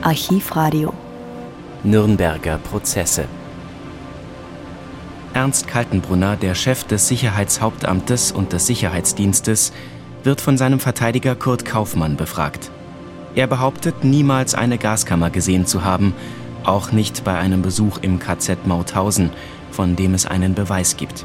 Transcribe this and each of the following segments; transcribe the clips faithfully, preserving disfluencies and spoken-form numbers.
Archivradio. Nürnberger Prozesse. Ernst Kaltenbrunner, der Chef des Sicherheitshauptamtes und des Sicherheitsdienstes, wird von seinem Verteidiger Kurt Kaufmann befragt. Er behauptet, niemals eine Gaskammer gesehen zu haben, auch nicht bei einem Besuch im K Z Mauthausen, von dem es einen Beweis gibt.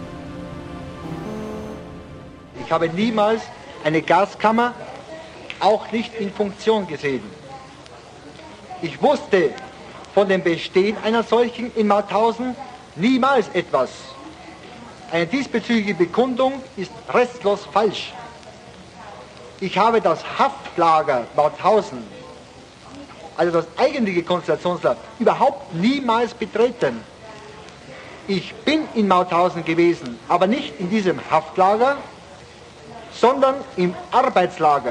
Ich habe niemals eine Gaskammer, auch nicht in Funktion gesehen. Ich wusste von dem Bestehen einer solchen in Mauthausen niemals etwas. Eine diesbezügliche Bekundung ist restlos falsch. Ich habe das Haftlager Mauthausen, also das eigentliche Konzentrationslager, überhaupt niemals betreten. Ich bin in Mauthausen gewesen, aber nicht in diesem Haftlager, sondern im Arbeitslager.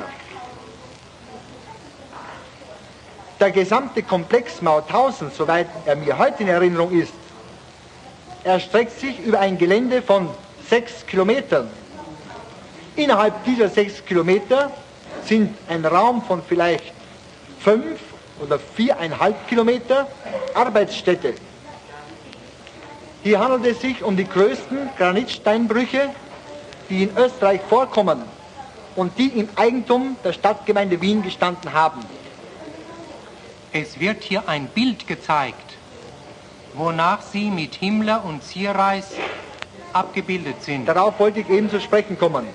Der gesamte Komplex Mauthausen, soweit er mir heute in Erinnerung ist, erstreckt sich über ein Gelände von sechs Kilometern. Innerhalb dieser sechs Kilometer sind ein Raum von vielleicht fünf oder viereinhalb Kilometer Arbeitsstätte. Hier handelt es sich um die größten Granitsteinbrüche, die in Österreich vorkommen und die im Eigentum der Stadtgemeinde Wien gestanden haben. Es wird hier ein Bild gezeigt, wonach Sie mit Himmler und Zierreis abgebildet sind. Darauf wollte ich eben zu sprechen kommen.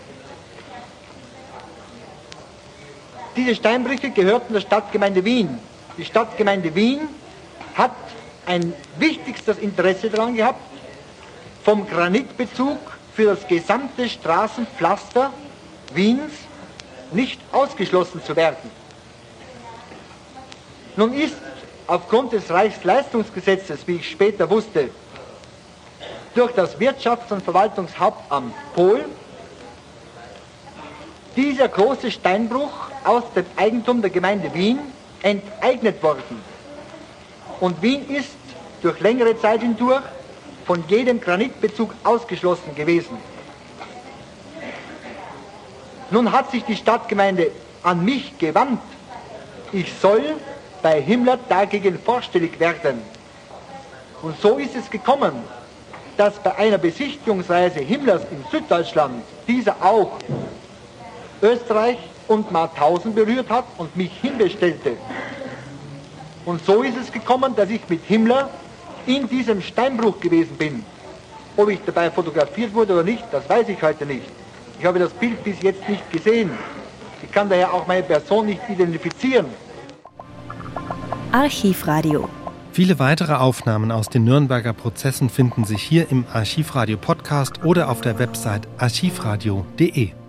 Diese Steinbrüche gehörten der Stadtgemeinde Wien. Die Stadtgemeinde Wien hat ein wichtigstes Interesse daran gehabt, vom Granitbezug für das gesamte Straßenpflaster Wiens nicht ausgeschlossen zu werden. Nun ist aufgrund des Reichsleistungsgesetzes, wie ich später wusste, durch das Wirtschafts- und Verwaltungshauptamt Pohl dieser große Steinbruch aus dem Eigentum der Gemeinde Wien enteignet worden. Und Wien ist durch längere Zeit hindurch von jedem Granitbezug ausgeschlossen gewesen. Nun hat sich die Stadtgemeinde an mich gewandt. Ich soll bei Himmler dagegen vorstellig werden. Und so ist es gekommen, dass bei einer Besichtigungsreise Himmlers in Süddeutschland dieser auch Österreich und Mauthausen berührt hat und mich hinbestellte. Und so ist es gekommen, dass ich mit Himmler in diesem Steinbruch gewesen bin. Ob ich dabei fotografiert wurde oder nicht, das weiß ich heute nicht. Ich habe das Bild bis jetzt nicht gesehen. Ich kann daher auch meine Person nicht identifizieren. Archivradio. Viele weitere Aufnahmen aus den Nürnberger Prozessen finden sich hier im Archivradio Podcast oder auf der Website archivradio punkt de.